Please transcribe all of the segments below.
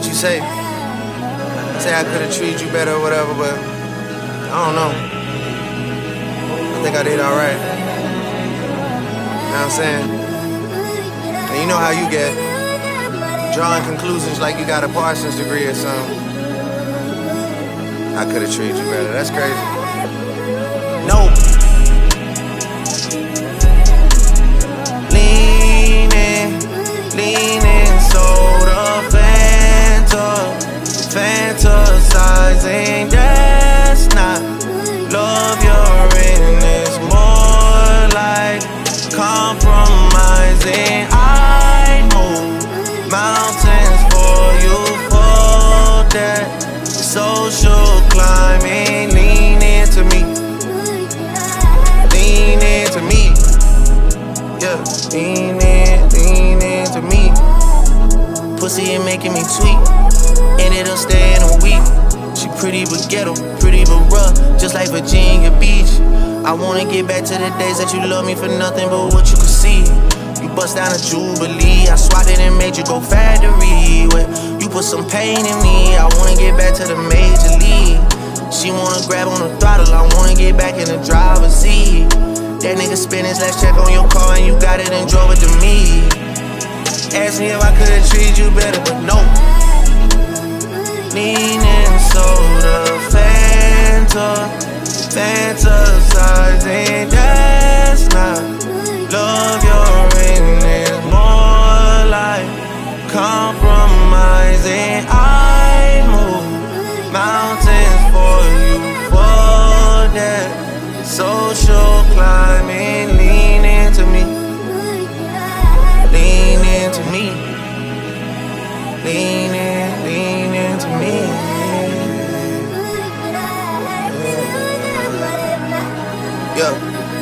what you say. Say I could've treated you better or whatever, but I don't know. I think I did alright. You know what I'm saying? And you know how you get. Drawing conclusions like you got a Parsons degree or something. I could've treated you better. That's crazy. Nope. Leaning, soda, fantasizing, that's not love you're in, it's more like compromising. I move mountains for you for that social climbing. Lean into me, yeah, lean into me. Pussy ain't making me tweak, and it'll stay in a week. She pretty but ghetto, pretty but rough, just like Virginia Beach. I wanna get back to the days that you love me for nothing but what you could see. You bust down a Jubilee, I swatted and made you go factory. You put some pain in me, I wanna get back to the major league. She wanna grab on the throttle, I wanna get back in the driver's seat. That nigga spent his last check on your car and you got it and drove it to me. Ask me if I could've treated you better, but no. Leaning, soda, fantasizing, that's not love you're in, it's more like compromising. I move mountains for you for that social climbing. Lean into me, lean into me. Yeah.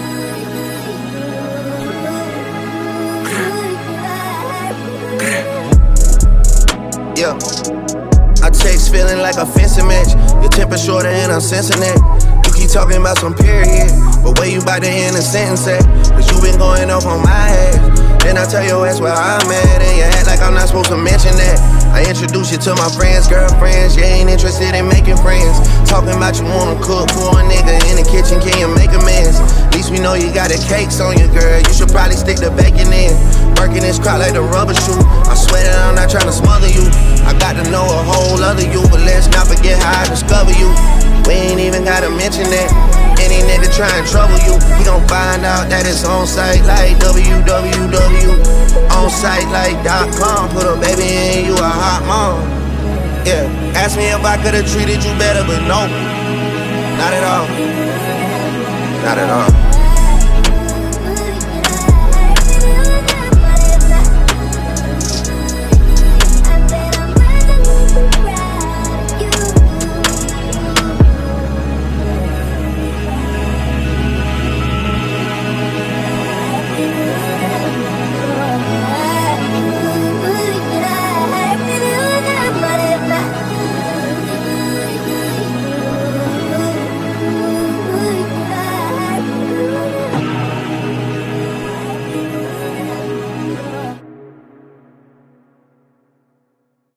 Yeah. I text feeling like a fencing match. Your temper shorter and I'm sensing that. You keep talking about some period, but where you about to end a sentence at? Cause you been going off on my ass. Then I tell your ass where I'm at, and you act like I'm not supposed to mention that. I introduce you to my friends, girlfriends. You ain't interested in making friends. Talking about you wanna cook for a nigga in the kitchen, can you make amends? At least we know you got the cakes on you, girl. You should probably stick the bacon in. Working this crowd like the rubber shoe. I swear that I'm not trying to smother you. I got to know a whole other you, but let's not forget how I discover you. We ain't even gotta mention that. Any nigga try and trouble you, we gon' find out that it's on site like www. On site like .com. Put a baby in, you a hot mom. Yeah, ask me if I could've treated you better, but no, not at all. Not at all.